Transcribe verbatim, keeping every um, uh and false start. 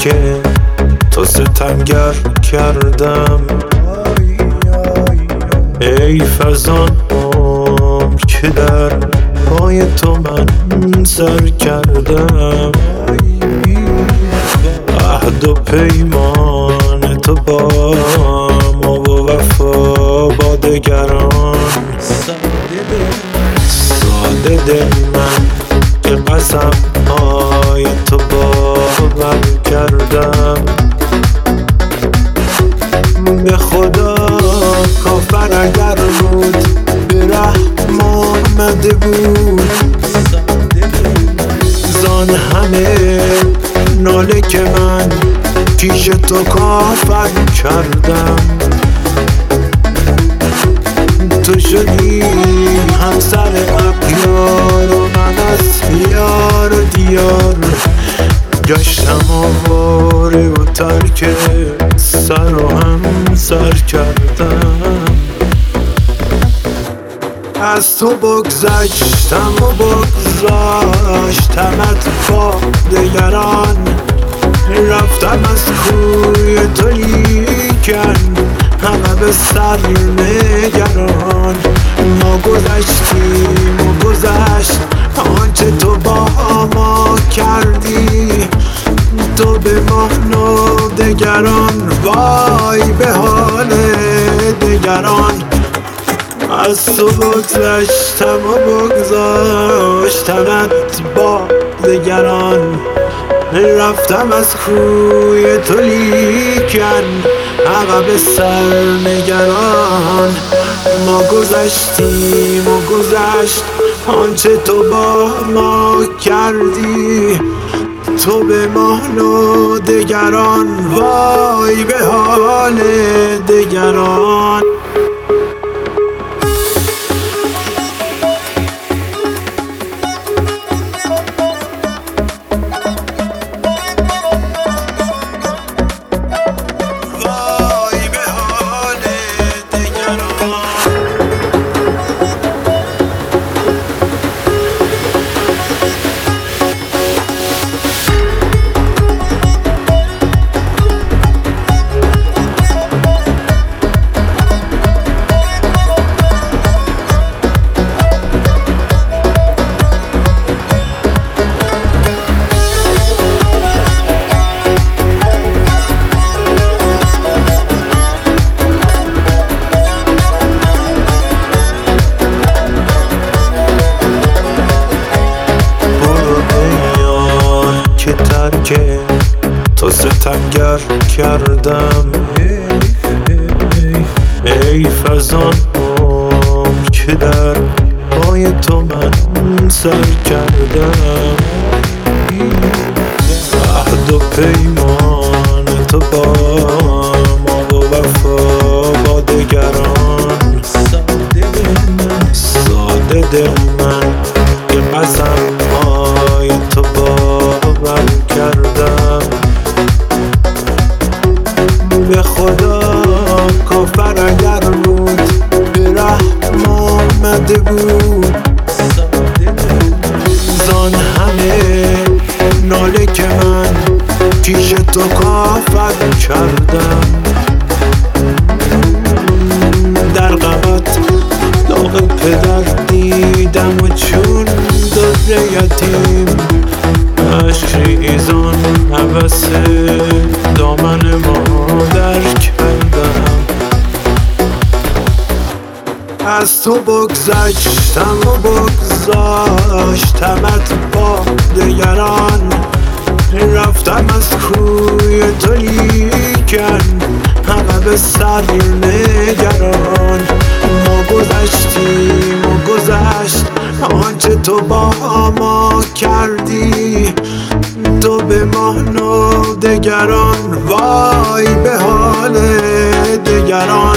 ترک تو ستمگر کردم. ای فرزان عمر که در پای تو من سر کردم. عهد و پیمان تو با ما و وفا با دگران. ساده دل من که قسم های تو باور کردم. به خدا کافر اگر بود به رحم آمده بود. زان همه ناله که من پیش تو کافر کردم. تو شدی همسر اغیار و من از یار و دیار گشتم آواره و ترک سر و هم سر کردم. از تو بگذشتم و بگذاشتمت با دگران. رفتم از کوی تو لیکن همه به سر نگران. ما گذشتیم و گذشت آنچه تو با ما کردی. تو به ما و دگران وای به حال دگران. از تو بگذشتم و بگذاشتمت با دگران. رفتم از کوی تو لیکن عقب سر نگران. ما گذشتیم و گذشت آنچه تو با ما کردی. تو به ما و دگران وای به حال دگران. که تو ستمگر کردم. ای فرزان عمر که در پای تو من سر کردم. عهد و پیمان تو با ما و وفا با دگران. ساده دل من که قسم های تو باور کردم. به خدا کافر اگر بود به رحم آمده بود. زان همه ناله که من پیش تو کافر کردم. در غمت داغ پدر دیدم و چون در یتیم عشق ریزان هوس دامن مادر کردم. از تو بگذشتم و بگذاشتمت با دگران. رفتم از کوی تو لیکن همه به سر نگران. ما گذشتیم و گذشت آنچه تو با ما کردی. تو به ما و دگران وای به حال دگران.